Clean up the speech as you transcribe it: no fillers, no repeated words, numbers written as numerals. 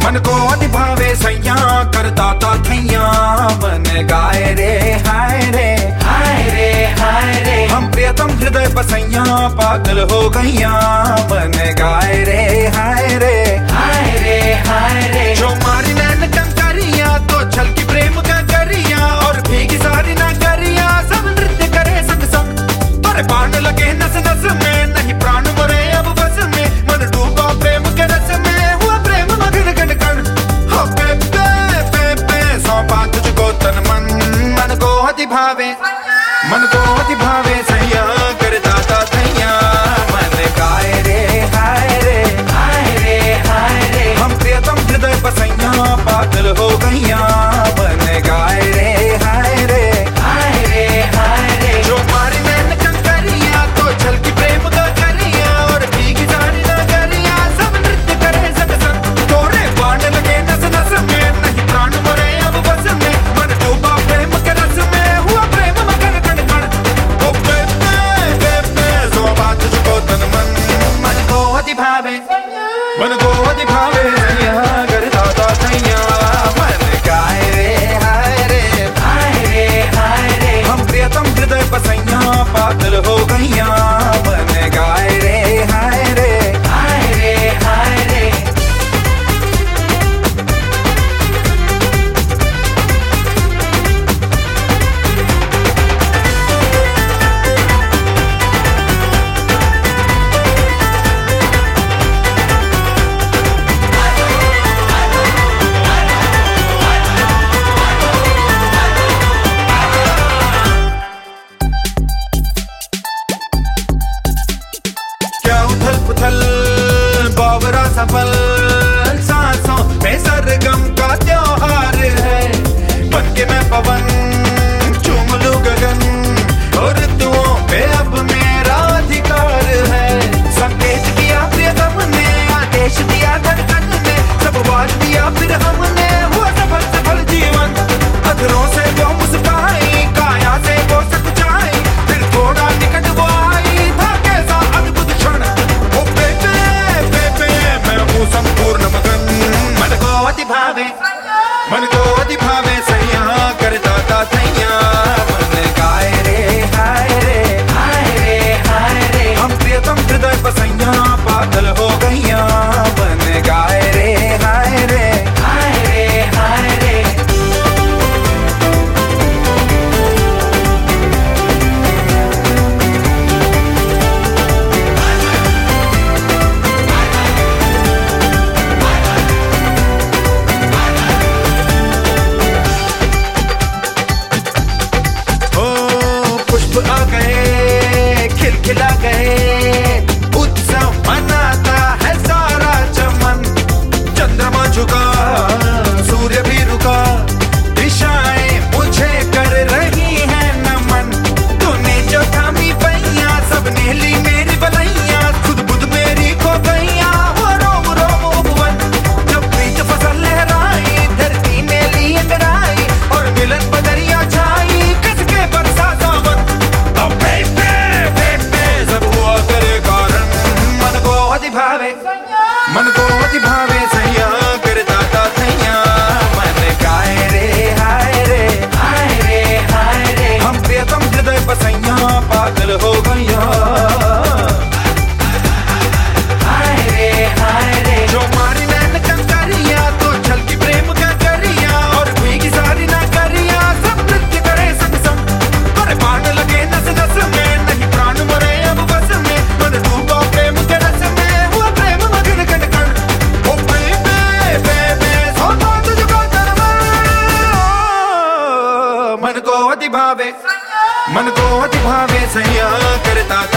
मन को अति भावे सैया करता था थैया बन गाए रे हाय रे हाय रे हाय रे। हम प्रियतम हृदय बसैया पागल हो गैया बन गाए रे हाय रे हाय रे हाय रे। जो मारी नैन कंकरिया तो छलकी प्रेम का गरिया और भीगी सारी नगरिया सब नृत्य करे संग संग। पर बाण लगे नस नस में नहीं प्राण मरे अब बस में मन डूबा प्रेम के रस में हुआ प्रेम मगन गण गण। हो पे सौंपा तुझको तन मन मन को अति भावे मन को अति भावे सैया करता था थैया मन गाए रे हाय रे हाय रे हाय रे। हम प्रियतम हृदय बसैया पागल हो गैया बन गाए रे हाय रे हाय रे हाय रे। जो मारी नैन कंकरिया तो छलकी प्रेम का गरिया और भीगी सारी नगरिया सब नृत्य करे संग संग। तोरे बाण लगे नस नस में नहीं प्राण मरे अब बस में मन डूबा प्रेम के रस में हुआ प्रेम मगन गण गण। ओ पे सौंपा तुझको तन मन मन को अति भावे मन को अति भावे सैया करता था थैया मन गाए रे हाय रे हाय रे हाय रे। हम प्रियतम हृदय बसैया पागल हो गैया मन गाए रे हाय रे हाय रे हाय रे। क्या उथल पुथल बावरा सफल सांसों में सरगम का त्योहार है। बन के मैं पवन चूम लूं गगन और ऋतुओं पे अब मेरा अधिकार है। संकेत दिया प्रियतम ने आदेश दिया धड़कन ने सब बात दिया फिर हमने हुआ सफल सफल जीवन। अधरों से वो मुस्काई काया से वो सकुचाई फिर थोड़ा निकट वो आई था कैसा अद्भुत क्षण। ओ पे मैं हूँ संपूर्ण मगन मन को अति भावे मन को अति भावे सैया करता था थैया मन गाए रे हाय रे हाय रे हाय रे। हम प्रियतम हृदय बसैया पागल हो गैया मन गाए रे हाय रे हाय रे हाय रे। पुष्प आ गए खिलखिला गए उत्सव मनाता है सारा चमन। चंद्रमा झुका सूर्य भी रुका दिशाएं मुझे कर रही है नमन। तूने जो थामी पैया सबने ली मेरी बलैया खुद बुद मेरी खो गैया वो रोम रोम उपवन। जब प्रीत फसल लहराई धरती में ली अंगड़ाई और मिलन बदरिया छाई कसके बरसा सावन। अब पे सब हुआ तेरे कारण मन को अति भावे मन को अति भावे सैया करता था थैया मन गाए रे हाय रे हाय रे हाय रे। हम प्रियतम हृदय बसैया पागल हो गैया हाय रे हाय रे। जो मारी नैन कंकरिया तो छलकी प्रेम का गरिया और भीगी सारी नगरिया सब नृत्य करे संग संग। पर बाण लगे नस नस में नहीं प्राण मरे अब बस में मन डूबा प्रेम के रस में हुआ प्रेम मगन गण गण। ओ पे सौंपा तुझको तन मन को अति भावे सैया करता